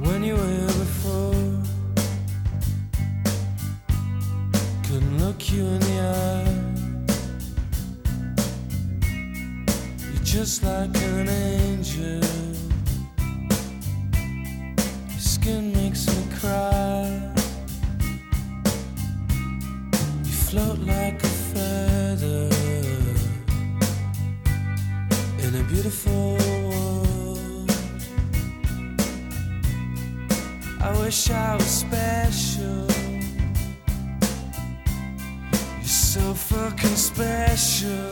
when you were here before. Couldn't look you in the eye. You're just like an angel. Your skin makes me cry. You float like a feather in a beautiful world. I wish I was special. You're so fucking special.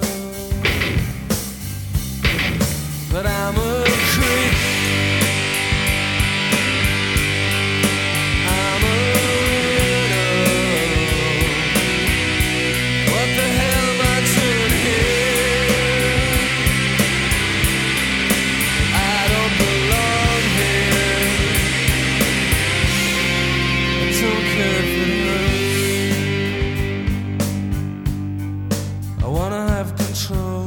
But I'm a creep. I'm a widow. What the hell am I doing here? I don't belong here. I don't care if it hurts. I wanna have control.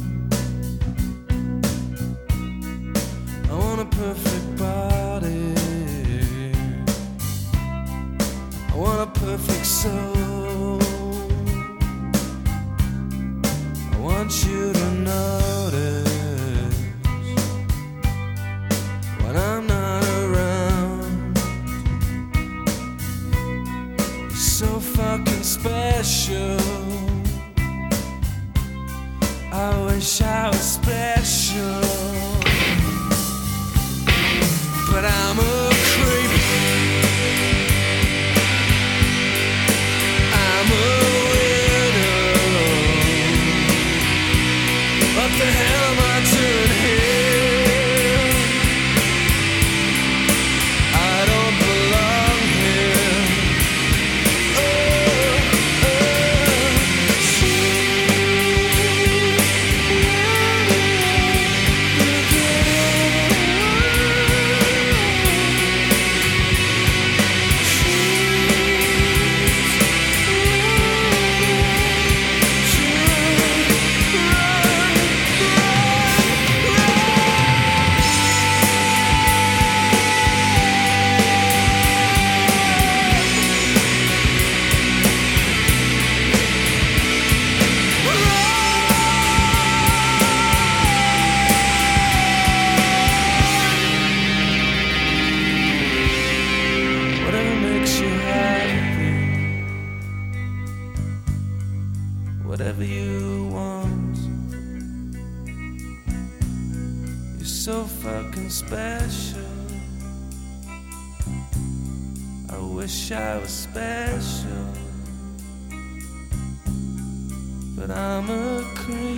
I want a perfect body. I want a perfect soul. I want you to notice when I'm not around. You're so fucking special. I wish I was special. But I'm a creep. I'm a widow. What the hell am I doing here? I don't belong here. Whatever you want. You're so fucking special. I wish I was special. But I'm a creep.